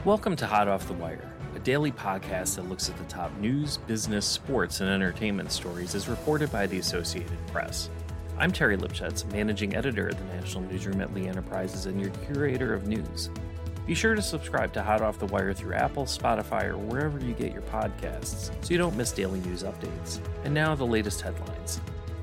Welcome to Hot Off the Wire, a daily podcast that looks at the top news, business, sports, and entertainment stories as reported by the Associated Press. I'm Terry Lipschutz, managing editor at the National Newsroom at Lee Enterprises and your curator of news. Be sure to subscribe to Hot Off the Wire through Apple, Spotify, or wherever you get your podcasts so you don't miss daily news updates. And now the latest headlines.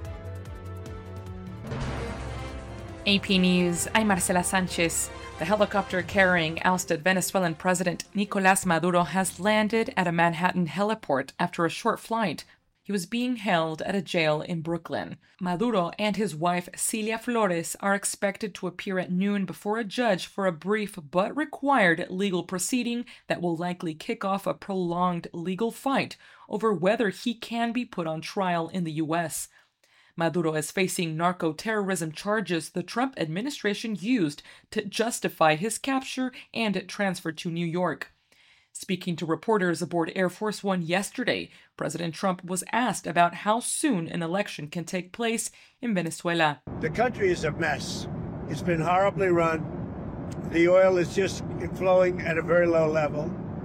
AP News, I'm Marcela Sanchez. The helicopter carrying ousted Venezuelan President Nicolás Maduro has landed at a Manhattan heliport after a short flight. He was being held at a jail in Brooklyn. Maduro and his wife Cilia Flores are expected to appear at noon before a judge for a brief but required legal proceeding that will likely kick off a prolonged legal fight over whether he can be put on trial in the U.S. Maduro is facing narco-terrorism charges the Trump administration used to justify his capture and transfer to New York. Speaking to reporters aboard Air Force One yesterday, President Trump was asked about how soon an election can take place in Venezuela. The country is a mess. It's been horribly run. The oil is just flowing at a very low level,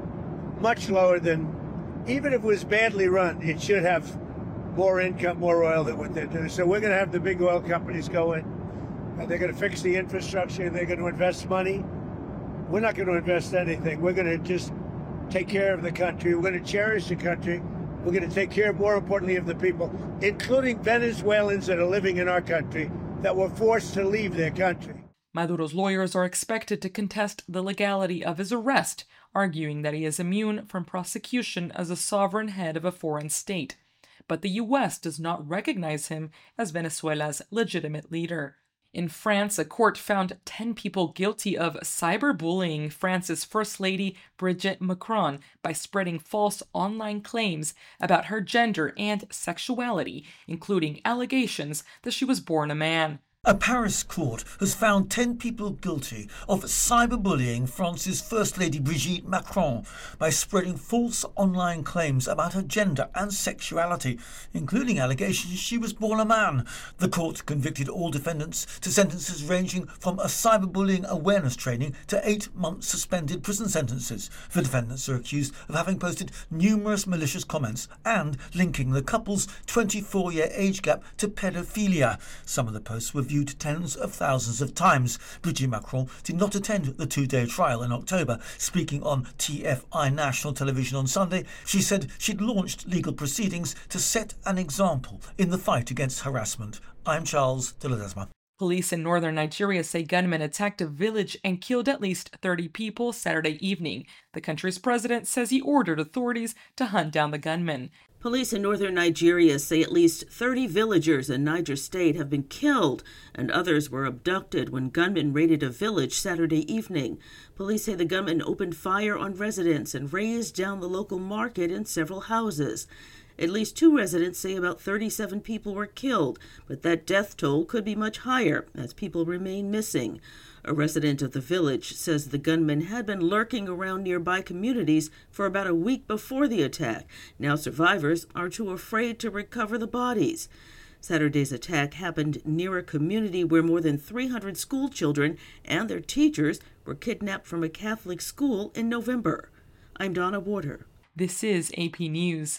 much lower than, even if it was badly run, it should have more income, more oil than what they're doing. So we're going to have the big oil companies go in. They're going to fix the infrastructure. They're going to invest money. We're not going to invest anything. We're going to just take care of the country. We're going to cherish the country. We're going to take care, more importantly, of the people, including Venezuelans that are living in our country that were forced to leave their country. Maduro's lawyers are expected to contest the legality of his arrest, arguing that he is immune from prosecution as a sovereign head of a foreign state. But the U.S. does not recognize him as Venezuela's legitimate leader. In France, a court found 10 people guilty of cyberbullying France's First Lady Brigitte Macron by spreading false online claims about her gender and sexuality, including allegations that she was born a man. A Paris court has found 10 people guilty of cyberbullying France's First Lady Brigitte Macron by spreading false online claims about her gender and sexuality, including allegations she was born a man. The court convicted all defendants to sentences ranging from a cyberbullying awareness training to 8-month suspended prison sentences. The defendants are accused of having posted numerous malicious comments and linking the couple's 24-year age gap to pedophilia. Some of the posts were viewed tens of thousands of times. Brigitte Macron did not attend the 2-day trial in October. Speaking on TFI national television on Sunday, she said she'd launched legal proceedings to set an example in the fight against harassment. I'm Charles de Ledesma. Police in northern Nigeria say gunmen attacked a village and killed at least 30 people Saturday evening. The country's president says he ordered authorities to hunt down the gunmen. Police in northern Nigeria say at least 30 villagers in Niger State have been killed and others were abducted when gunmen raided a village Saturday evening. Police say the gunmen opened fire on residents and razed down the local market and several houses. At least 2 residents say about 37 people were killed, but that death toll could be much higher as people remain missing. A resident of the village says the gunmen had been lurking around nearby communities for about a week before the attack. Now survivors are too afraid to recover the bodies. Saturday's attack happened near a community where more than 300 school children and their teachers were kidnapped from a Catholic school in November. I'm Donna Warder. This is AP News.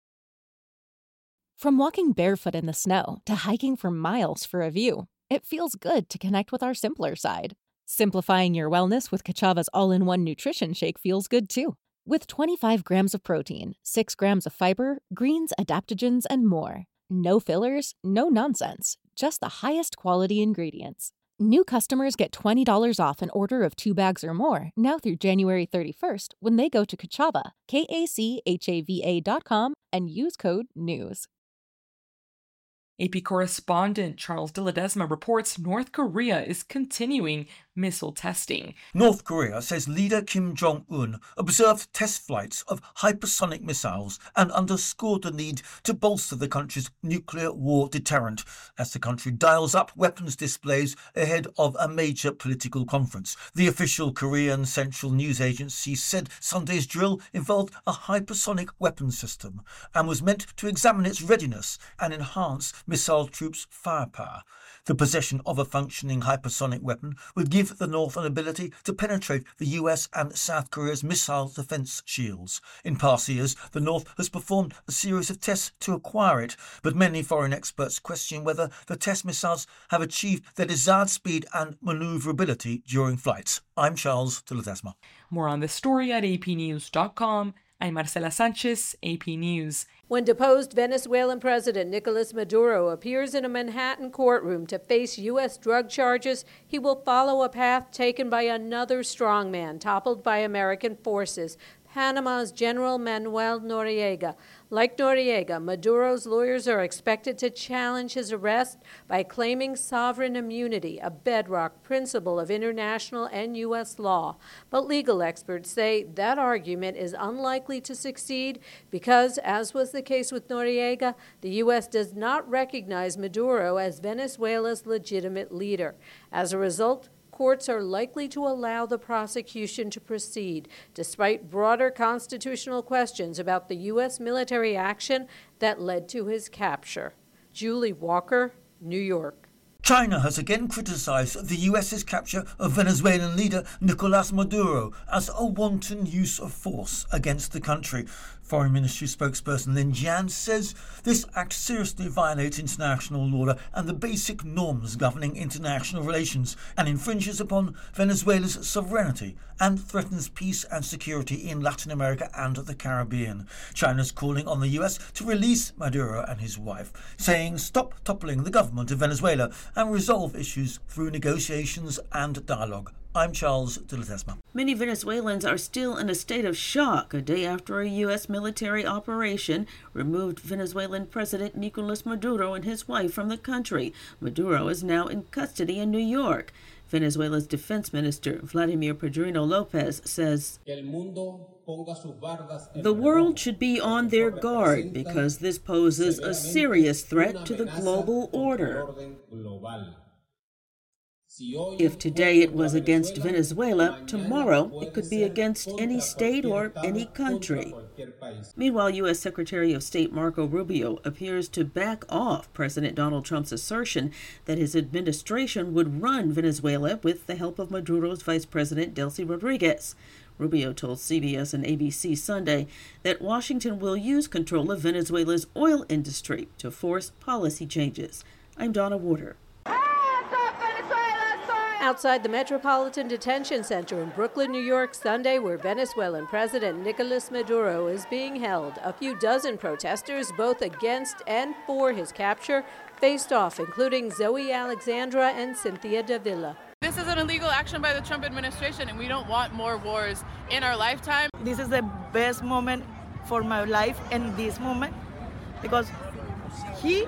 From walking barefoot in the snow to hiking for miles for a view, it feels good to connect with our simpler side. Simplifying your wellness with Kachava's all-in-one nutrition shake feels good too. With 25 grams of protein, 6 grams of fiber, greens, adaptogens, and more. No fillers, no nonsense, just the highest quality ingredients. New customers get $20 off an order of 2 bags or more now through January 31st when they go to Kachava, KACHAVA.com, and use code NEWS. AP correspondent Charles de Ledesma reports North Korea is continuing missile testing. North Korea says leader Kim Jong-un observed test flights of hypersonic missiles and underscored the need to bolster the country's nuclear war deterrent as the country dials up weapons displays ahead of a major political conference. The official Korean Central News Agency said Sunday's drill involved a hypersonic weapons system and was meant to examine its readiness and enhance missile troops firepower. The possession of a functioning hypersonic weapon would give the North an ability to penetrate the US and South Korea's missile defense shields. In past years, the North has performed a series of tests to acquire it, but many foreign experts question whether the test missiles have achieved their desired speed and maneuverability during flights. I'm Charles de Ledesma. More on this story at apnews.com. I'm Marcela Sanchez, AP News. When deposed Venezuelan President Nicolas Maduro appears in a Manhattan courtroom to face U.S. drug charges, he will follow a path taken by another strongman toppled by American forces, Panama's General Manuel Noriega. Like Noriega, Maduro's lawyers are expected to challenge his arrest by claiming sovereign immunity, a bedrock principle of international and U.S. law. But legal experts say that argument is unlikely to succeed because, as was the case with Noriega, the U.S. does not recognize Maduro as Venezuela's legitimate leader. As a result, courts are likely to allow the prosecution to proceed, despite broader constitutional questions about the U.S. military action that led to his capture. Julie Walker, New York. China has again criticized the US's capture of Venezuelan leader Nicolas Maduro as a wanton use of force against the country. Foreign Ministry spokesperson Lin Jian says this act seriously violates international law and the basic norms governing international relations and infringes upon Venezuela's sovereignty and threatens peace and security in Latin America and the Caribbean. China's calling on the US to release Maduro and his wife, saying stop toppling the government of Venezuela and resolve issues through negotiations and dialogue. I'm Charles de Ledesma. Many Venezuelans are still in a state of shock a day after a U.S. military operation removed Venezuelan President Nicolas Maduro and his wife from the country. Maduro is now in custody in New York. Venezuela's defense minister, Vladimir Pedrino Lopez, says, "The world should be on their guard because this poses a serious threat to the global order. If today it was against Venezuela, tomorrow it could be against any state or any country." Meanwhile, U.S. Secretary of State Marco Rubio appears to back off President Donald Trump's assertion that his administration would run Venezuela with the help of Maduro's Vice President Delcy Rodriguez. Rubio told CBS and ABC Sunday that Washington will use control of Venezuela's oil industry to force policy changes. I'm Donna Warder. Outside the Metropolitan Detention Center in Brooklyn, New York, Sunday, where Venezuelan President Nicolas Maduro is being held, a few dozen protesters, both against and for his capture, faced off, including Zoe Alexandra and Cynthia Davila. This is an illegal action by the Trump administration, and we don't want more wars in our lifetime. This is the best moment for my life in this moment because he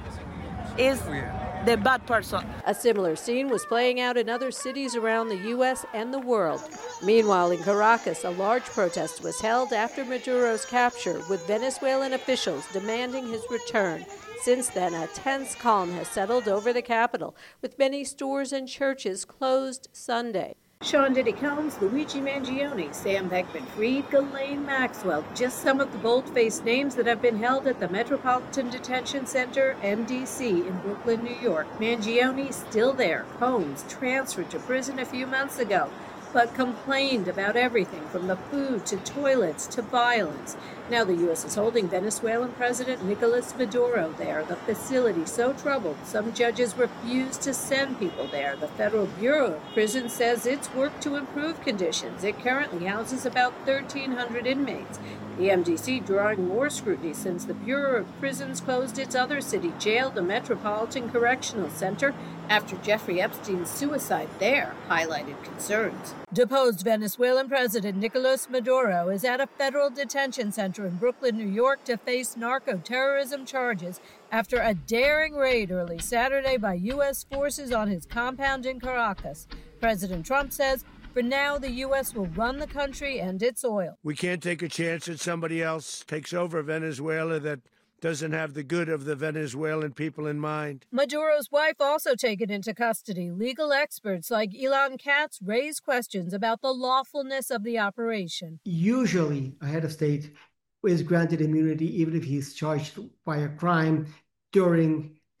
is the bad person. A similar scene was playing out in other cities around the U.S. and the world. Meanwhile, in Caracas, a large protest was held after Maduro's capture, with Venezuelan officials demanding his return. Since then, a tense calm has settled over the capital, with many stores and churches closed Sunday. Sean Diddy Combs, Luigi Mangione, Sam Beckman-Fried, Ghislaine Maxwell, just some of the bold-faced names that have been held at the Metropolitan Detention Center, MDC, in Brooklyn, New York. Mangione still there. Combs transferred to prison a few months ago, but complained about everything from the food to toilets to violence. Now the U.S. is holding Venezuelan President Nicolas Maduro there. The facility so troubled, some judges refuse to send people there. The Federal Bureau of Prisons says it's worked to improve conditions. It currently houses about 1,300 inmates. The MDC drawing more scrutiny since the Bureau of Prisons closed its other city jail, the Metropolitan Correctional Center, after Jeffrey Epstein's suicide there highlighted concerns. Deposed Venezuelan President Nicolas Maduro is at a federal detention center in Brooklyn, New York, to face narco-terrorism charges after a daring raid early Saturday by U.S. forces on his compound in Caracas. President Trump says, for now, the U.S. will run the country and its oil. We can't take a chance that somebody else takes over Venezuela that doesn't have the good of the Venezuelan people in mind. Maduro's wife also taken into custody. Legal experts like Ilan Katz raise questions about the lawfulness of the operation. Usually, a head of state is granted immunity even if he's charged by a crime during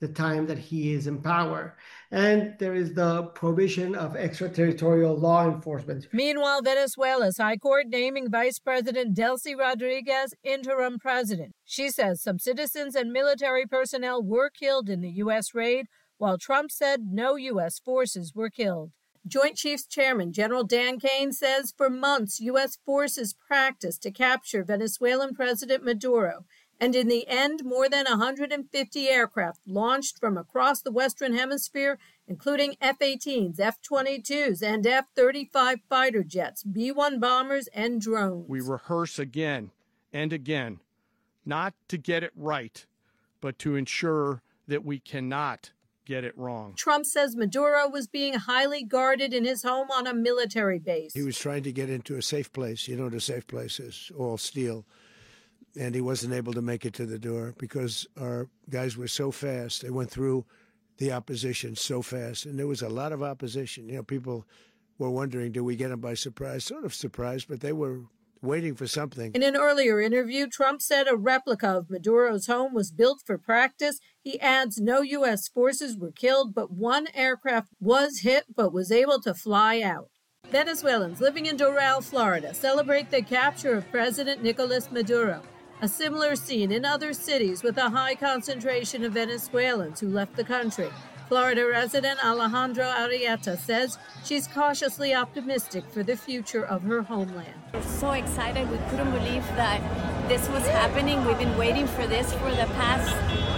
the time that he is in power. And there is the prohibition of extraterritorial law enforcement. Meanwhile, Venezuela's High Court naming Vice President Delcy Rodriguez interim president. She says some citizens and military personnel were killed in the U.S. raid, while Trump said no U.S. forces were killed. Joint Chiefs Chairman General Dan Kane says for months U.S. forces practiced to capture Venezuelan President Maduro, and in the end, more than 150 aircraft launched from across the Western Hemisphere, including F-18s, F-22s, and F-35 fighter jets, B-1 bombers, and drones. We rehearse again and again, not to get it right, but to ensure that we cannot get it wrong. Trump says Maduro was being highly guarded in his home on a military base. He was trying to get into a safe place. You know, the safe place is all steel. And he wasn't able to make it to the door because our guys were so fast. They went through the opposition so fast. And there was a lot of opposition. You know, people were wondering, do we get them by surprise? Sort of surprised, but they were waiting for something. In an earlier interview, Trump said a replica of Maduro's home was built for practice. He adds no U.S. forces were killed, but one aircraft was hit but was able to fly out. Venezuelans living in Doral, Florida, celebrate the capture of President Nicolas Maduro. A similar scene in other cities with a high concentration of Venezuelans who left the country. Florida resident Alejandra Arrieta says she's cautiously optimistic for the future of her homeland. We're so excited. We couldn't believe that this was happening. We've been waiting for this for the past,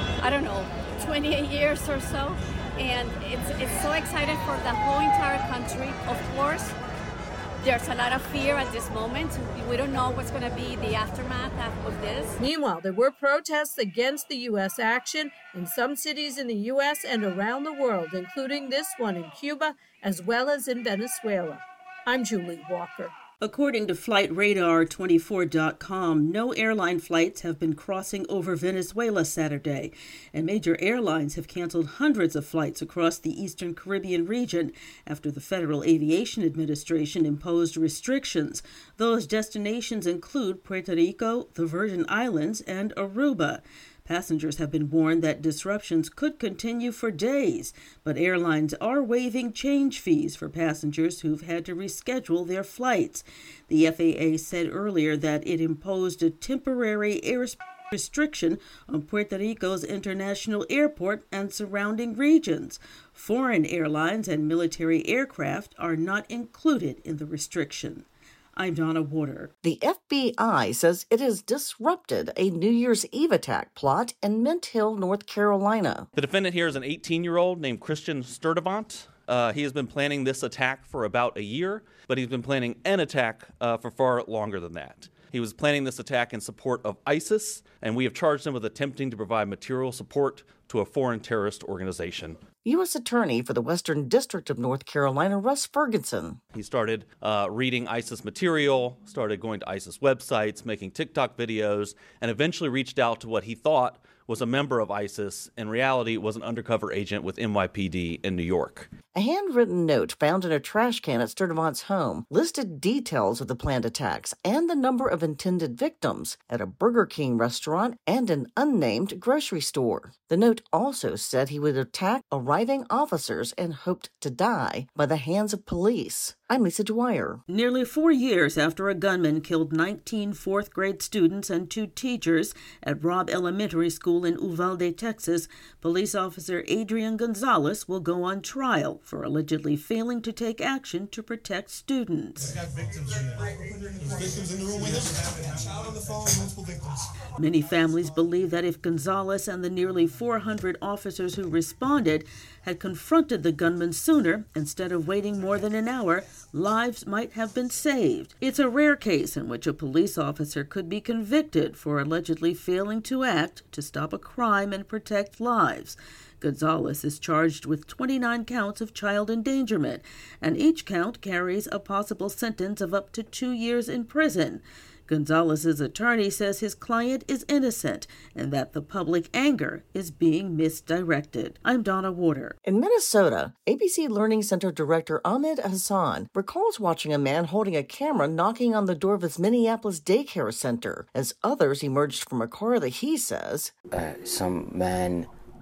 28 years or so. And it's so exciting for the whole entire country. Of course, there's a lot of fear at this moment. We don't know what's going to be the aftermath of this. Meanwhile, there were protests against the U.S. action in some cities in the U.S. and around the world, including this one in Cuba, as well as in Venezuela. I'm Julie Walker. According to FlightRadar24.com, no airline flights have been crossing over Venezuela Saturday, and major airlines have canceled hundreds of flights across the Eastern Caribbean region after the Federal Aviation Administration imposed restrictions. Those destinations include Puerto Rico, the Virgin Islands, and Aruba. Passengers have been warned that disruptions could continue for days, but airlines are waiving change fees for passengers who've had to reschedule their flights. The FAA said earlier that it imposed a temporary airspace restriction on Puerto Rico's international airport and surrounding regions. Foreign airlines and military aircraft are not included in the restriction. I'm Donna Water. The FBI says it has disrupted a New Year's Eve attack plot in Mint Hill, North Carolina. The defendant here is an 18-year-old named Christian Sturdivant. He has been planning this attack for about a year, but he's been planning an attack for far longer than that. He was planning this attack in support of ISIS, and we have charged him with attempting to provide material support to a foreign terrorist organization. U.S. Attorney for the Western District of North Carolina, Russ Ferguson. He started reading ISIS material, started going to ISIS websites, making TikTok videos, and eventually reached out to what he thought was a member of ISIS. In reality, was an undercover agent with NYPD in New York. A handwritten note found in a trash can at Sturdivant's home listed details of the planned attacks and the number of intended victims at a Burger King restaurant and an unnamed grocery store. The note also said he would attack arriving officers and hoped to die by the hands of police. I'm Lisa Dwyer. Nearly 4 years after a gunman killed 19 fourth-grade students and 2 teachers at Robb Elementary School in Uvalde, Texas, police officer Adrian Gonzalez will go on trial for allegedly failing to take action to protect students. Many families believe that if Gonzalez and the nearly 400 officers who responded had confronted the gunman sooner, instead of waiting more than an hour, lives might have been saved. It's a rare case in which a police officer could be convicted for allegedly failing to act to stop a crime and protect lives. Gonzalez is charged with 29 counts of child endangerment, and each count carries a possible sentence of up to 2 years in prison. Gonzalez's attorney says his client is innocent and that the public anger is being misdirected. I'm Donna Water. In Minnesota, ABC Learning Center director Ahmed Hassan recalls watching a man holding a camera knocking on the door of his Minneapolis daycare center as others emerged from a car that he says, some man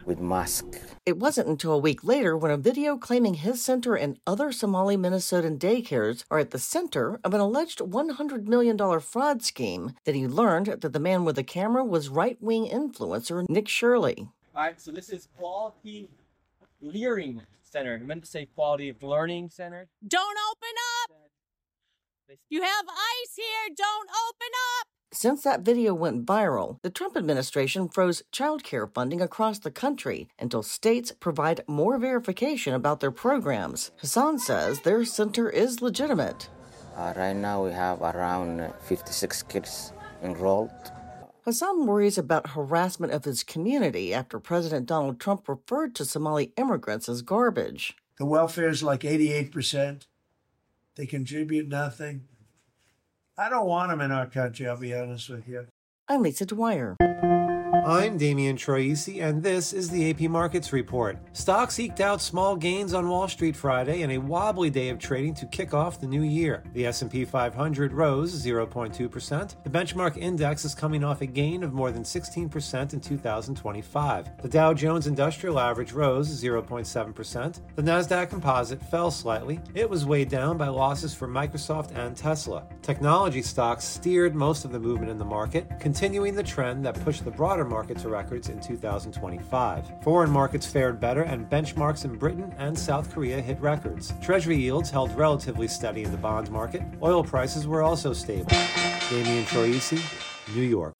with mask. It wasn't until a week later when a video claiming his center and other Somali Minnesotan daycares are at the center of an alleged $100 million fraud scheme that he learned that the man with the camera was right-wing influencer Nick Shirley. All right, so this is Quality Learning Center. I meant to say Quality Learning Center. Don't open up! You have ICE here! Don't open up! Since that video went viral, the Trump administration froze child care funding across the country until states provide more verification about their programs. Hassan says their center is legitimate. Right now we have around 56 kids enrolled. Hassan worries about harassment of his community after President Donald Trump referred to Somali immigrants as garbage. The welfare is like 88%. They contribute nothing. I don't want them in our country, I'll be honest with you. I'm Lisa Dwyer. I'm Damian Troisi, and this is the AP Markets Report. Stocks eked out small gains on Wall Street Friday in a wobbly day of trading to kick off the new year. The S&P 500 rose 0.2%. The benchmark index is coming off a gain of more than 16% in 2025. The Dow Jones Industrial Average rose 0.7%. The Nasdaq Composite fell slightly. It was weighed down by losses for Microsoft and Tesla. Technology stocks steered most of the movement in the market, continuing the trend that pushed the broader market to records in 2025. Foreign markets fared better, and benchmarks in Britain and South Korea hit records. Treasury yields held relatively steady in the bond market. Oil prices were also stable. Damian Troisi, New York.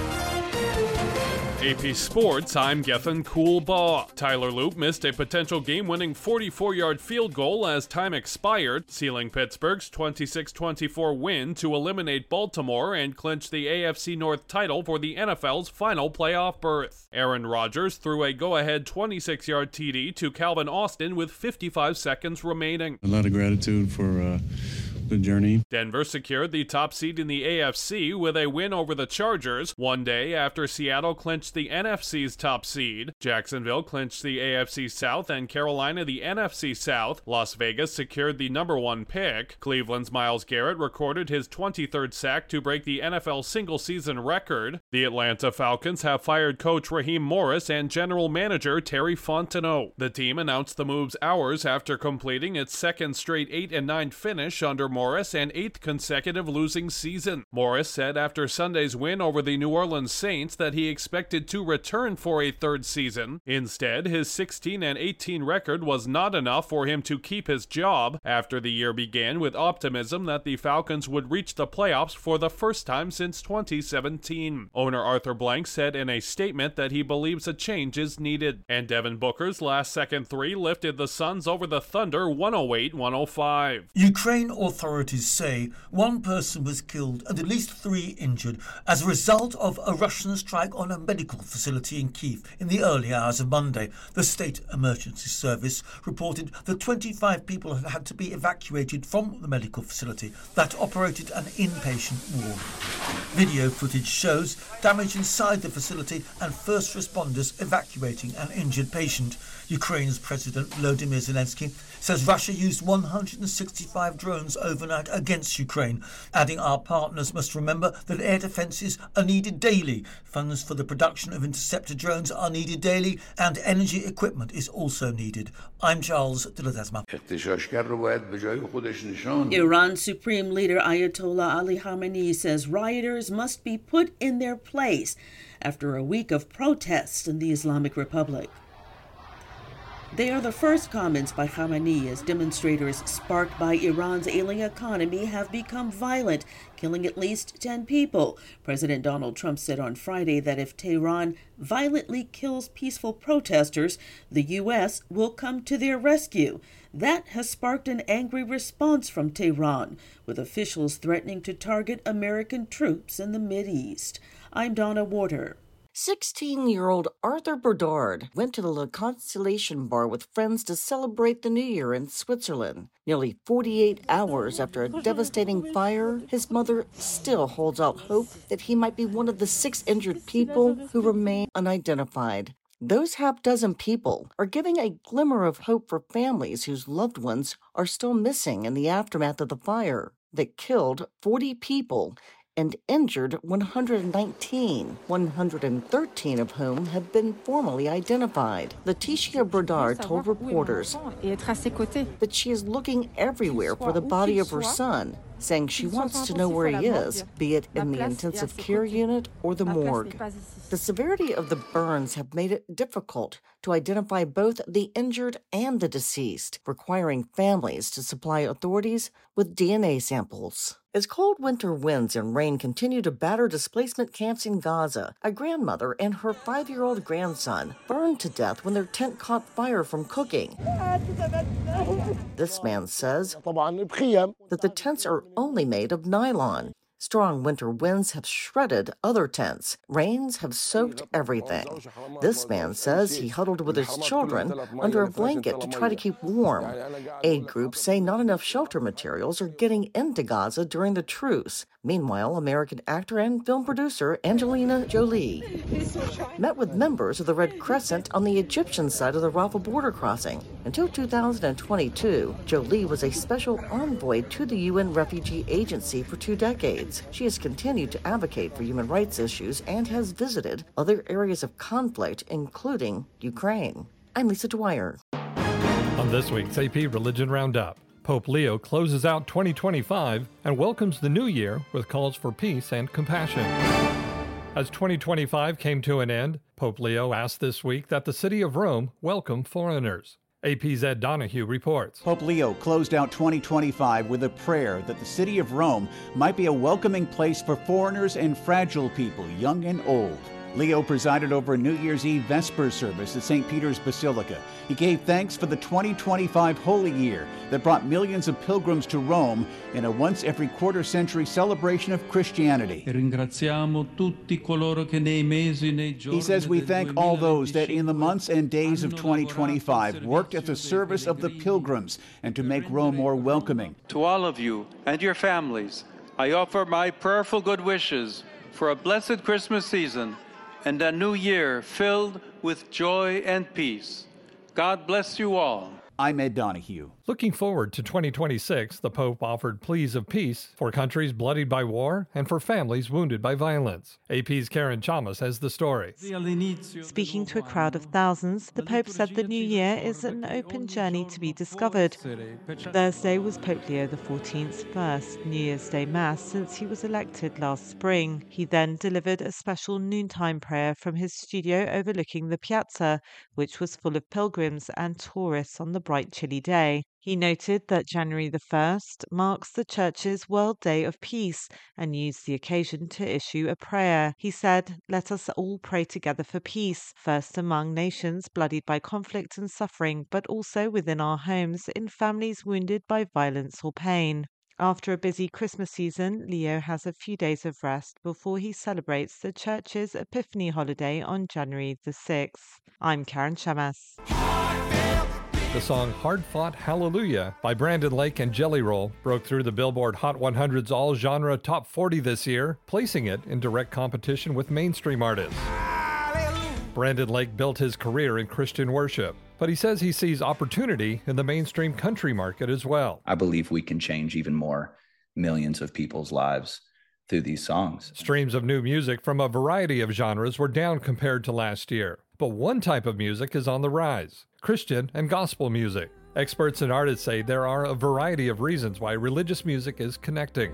AP Sports, I'm Gethin Coolbaugh. Tyler Loop missed a potential game-winning 44-yard field goal as time expired, sealing Pittsburgh's 26-24 win to eliminate Baltimore and clinch the AFC North title for the NFL's final playoff berth. Aaron Rodgers threw a go-ahead 26-yard TD to Calvin Austin with 55 seconds remaining. A lot of gratitude for the journey. Denver secured the top seed in the AFC with a win over the Chargers, one day after Seattle clinched the NFC's top seed. Jacksonville clinched the AFC South and Carolina the NFC South. Las Vegas secured the number one pick. Cleveland's Myles Garrett recorded his 23rd sack to break the NFL single-season record. The Atlanta Falcons have fired coach Raheem Morris and general manager Terry Fontenot. The team announced the moves hours after completing its second straight 8-9 finish under Morris and 8th consecutive losing season. Morris said after Sunday's win over the New Orleans Saints that he expected to return for a third season. Instead, his 16-18 record was not enough for him to keep his job after the year began with optimism that the Falcons would reach the playoffs for the first time since 2017. Owner Arthur Blank said in a statement that he believes a change is needed. And Devin Booker's last-second three lifted the Suns over the Thunder 108-105. Ukraine authorities say one person was killed and at least 3 injured as a result of a Russian strike on a medical facility in Kyiv in the early hours of Monday. The State Emergency Service reported that 25 people had had to be evacuated from the medical facility that operated an inpatient ward. Video footage shows damage inside the facility and first responders evacuating an injured patient. Ukraine's President Volodymyr Zelensky says Russia used 165 drones overnight against Ukraine, adding our partners must remember that air defences are needed daily. Funds for the production of interceptor drones are needed daily, and energy equipment is also needed. I'm Charles de Ledesma. Iran's Supreme Leader Ayatollah Ali Khamenei says rioters must be put in their place after a week of protests in the Islamic Republic. They are the first comments by Khamenei as demonstrators sparked by Iran's ailing economy have become violent, killing at least 10 people. President Donald Trump said on Friday that if Tehran violently kills peaceful protesters, the U.S. will come to their rescue. That has sparked an angry response from Tehran, with officials threatening to target American troops in the Mideast. I'm Donna Warder. 16-year-old Arthur Berdard went to the La Constellation Bar with friends to celebrate the New Year in Switzerland. Nearly 48 hours after a devastating fire, his mother still holds out hope that he might be one of the 6 injured people who remain unidentified. Those half-dozen people are giving a glimmer of hope for families whose loved ones are still missing in the aftermath of the fire that killed 40 people and injured 119, 113 of whom have been formally identified. Letitia Brodard told reporters that she is looking everywhere for the body of her son, saying she wants to know where he is, be it in the intensive care unit or the morgue. The severity of the burns have made it difficult to identify both the injured and the deceased, requiring families to supply authorities with DNA samples. As cold winter winds and rain continue to batter displacement camps in Gaza, a grandmother and her 5-year-old grandson burned to death when their tent caught fire from cooking. This man says that the tents are only made of nylon. Strong winter winds have shredded other tents. Rains have soaked everything. This man says he huddled with his children under a blanket to try to keep warm. Aid groups say not enough shelter materials are getting into Gaza during the truce. Meanwhile, American actor and film producer Angelina Jolie met with members of the Red Crescent on the Egyptian side of the Rafah border crossing. Until 2022, Jolie was a special envoy to the UN Refugee Agency for 2 decades. She has continued to advocate for human rights issues and has visited other areas of conflict, including Ukraine. I'm Lisa Dwyer. On this week's AP Religion Roundup, Pope Leo closes out 2025 and welcomes the new year with calls for peace and compassion. As 2025 came to an end, Pope Leo asked this week that the city of Rome welcome foreigners. AP's Ed Donahue reports. Pope Leo closed out 2025 with a prayer that the city of Rome might be a welcoming place for foreigners and fragile people, young and old. Leo presided over a New Year's Eve Vesper service at St. Peter's Basilica. He gave thanks for the 2025 Holy Year that brought millions of pilgrims to Rome in a once-every-quarter-century celebration of Christianity. He says we thank all those that in the months and days of 2025 worked at the service of the pilgrims and to make Rome more welcoming. To all of you and your families, I offer my prayerful good wishes for a blessed Christmas season and a new year filled with joy and peace. God bless you all. I'm Ed Donahue. Looking forward to 2026, the Pope offered pleas of peace for countries bloodied by war and for families wounded by violence. AP's Karen Chalmers has the story. Speaking to a crowd of thousands, the Pope said the new year is an open journey to be discovered. Thursday was Pope Leo XIV's first New Year's Day Mass since he was elected last spring. He then delivered a special noontime prayer from his studio overlooking the piazza, which was full of pilgrims and tourists on the bright, chilly day. He noted that January the 1st marks the Church's World Day of Peace and used the occasion to issue a prayer. He said, "Let us all pray together for peace, first among nations bloodied by conflict and suffering, but also within our homes in families wounded by violence or pain." After a busy Christmas season, Leo has a few days of rest before he celebrates the Church's Epiphany holiday on January the 6th. I'm Karen Shamas. The song Hard Fought Hallelujah by Brandon Lake and Jelly Roll broke through the Billboard Hot 100's all-genre top 40 this year, placing it in direct competition with mainstream artists. Brandon Lake built his career in Christian worship, but he says he sees opportunity in the mainstream country market as well. I believe we can change even more millions of people's lives through these songs. Streams of new music from a variety of genres were down compared to last year, but one type of music is on the rise: Christian and gospel music. Experts and artists say there are a variety of reasons why religious music is connecting.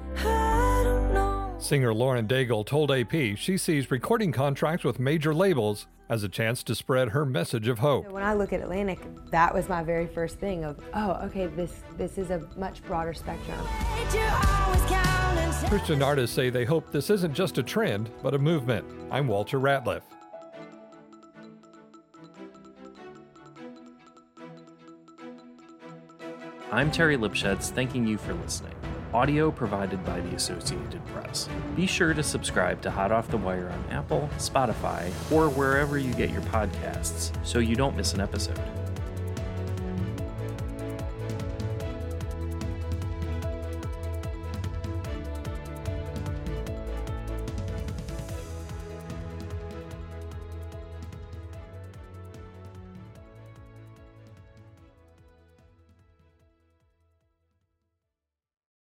Singer Lauren Daigle told AP she sees recording contracts with major labels as a chance to spread her message of hope. When I look at Atlantic, that was my very first thing of, oh, okay, this is a much broader spectrum. Christian artists say they hope this isn't just a trend, but a movement. I'm Walter Ratliff. I'm Terry Lipschutz, thanking you for listening. Audio provided by the Associated Press. Be sure to subscribe to Hot Off the Wire on Apple, Spotify, or wherever you get your podcasts so you don't miss an episode.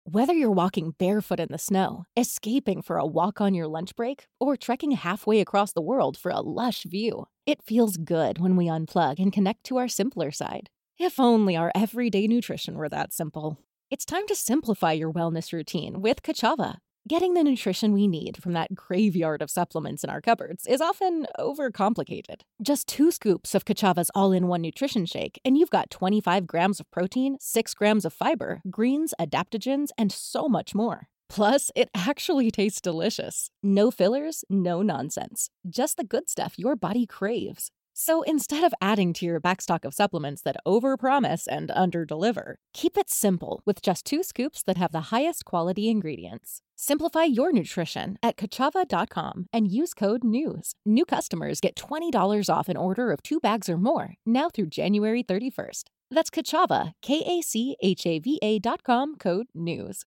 Whether you're walking barefoot in the snow, escaping for a walk on your lunch break, or trekking halfway across the world for a lush view, it feels good when we unplug and connect to our simpler side. If only our everyday nutrition were that simple. It's time to simplify your wellness routine with Kachava. Getting the nutrition we need from that graveyard of supplements in our cupboards is often overcomplicated. Just 2 scoops of Kachava's all-in-one nutrition shake, and you've got 25 grams of protein, 6 grams of fiber, greens, adaptogens, and so much more. Plus, it actually tastes delicious. No fillers, no nonsense. Just the good stuff your body craves. So instead of adding to your backstock of supplements that overpromise and underdeliver, keep it simple with just 2 scoops that have the highest quality ingredients. Simplify your nutrition at Kachava.com and use code NEWS. New customers get $20 off an order of 2 bags or more, now through January 31st. That's Kachava, Kachava.com, code NEWS.